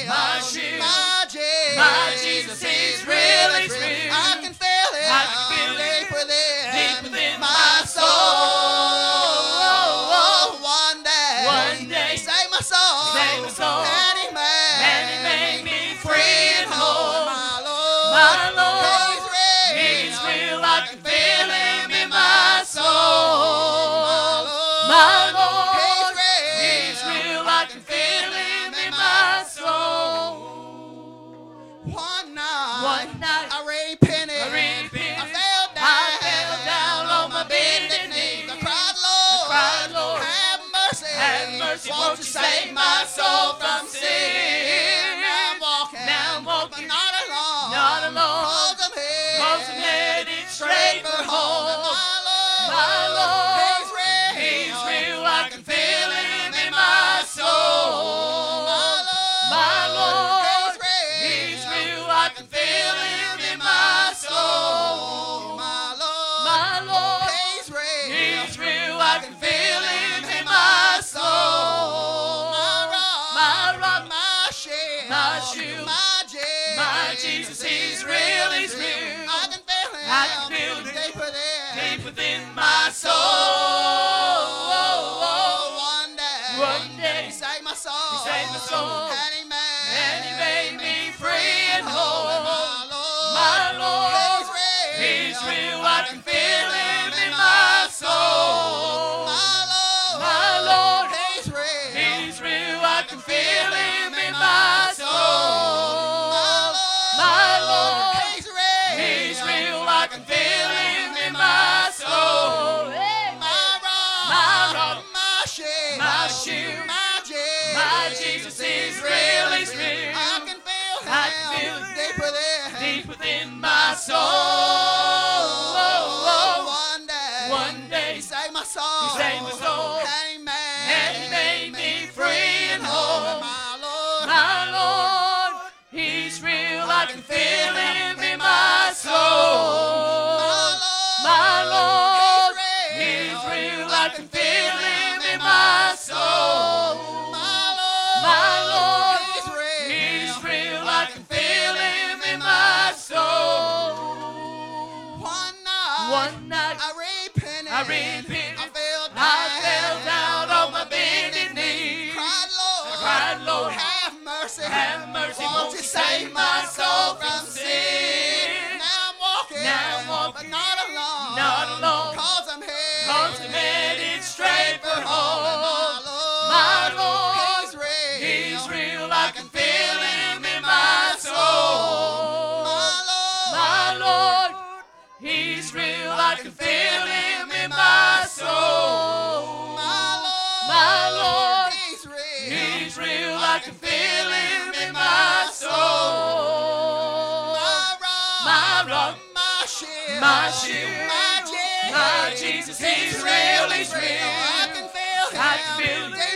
my shield, my Jesus, He's real, He's real. I can feel it, I can feel it deep deep within my my soul. soul. One day, save my soul, Save my soul. and He made me free and whole. My Lord, My Lord, He's He's real. real, I can feel Him in my soul. My My Lord, Lord, He's He's real, I can feel Him in my soul. One night, One night, I repented. I fell down on my bended knee. I cried, Lord, have mercy, won't you save my soul from sin? Now I'm walking, but not alone, cause I'm headed straight for home. My Lord, He's real, I can feel Him in my soul. My Lord, He's real, I can feel Him in my soul. My Lord, He's real, I can feel Him in my soul. My rock, my shield, my shield, my Jesus, He's real, He's real. I can feel Him, I can feel Him deep deep within my soul. One day, He saved my soul, He saved my soul, and He made me free and whole. My My Lord, He's real, I can feel Him in my soul. My Lord, He's real, I can feel Him in my soul. My Lord, He's real, I can feel Him in my soul. My rock, my shield, my shield, my Jesus, He's real, He's real. I can feel Him, I can feel Him deep deep within my soul. One day, He saved my soul, He saved my soul, and He made me free and whole. My My Lord, He's real, I can feel Him in my soul. My Lord, He's real, I can feel Him in my soul. My Lord, He's real, I can feel Him in my soul. One night, I repented. I repented. I fell down on my bended knee. Cried, Lord, have mercy, won't you save my soul from sin? Now I'm walking, but not alone, cause I'm headed straight for home. My Lord, He's real, I can feel Him in my soul. My Lord, He's real, I can feel Him in my soul. My Lord, He's real, I can feel Him in my soul. My rock, my shield, my Jesus, He's real, He's real. I can feel I can feel Him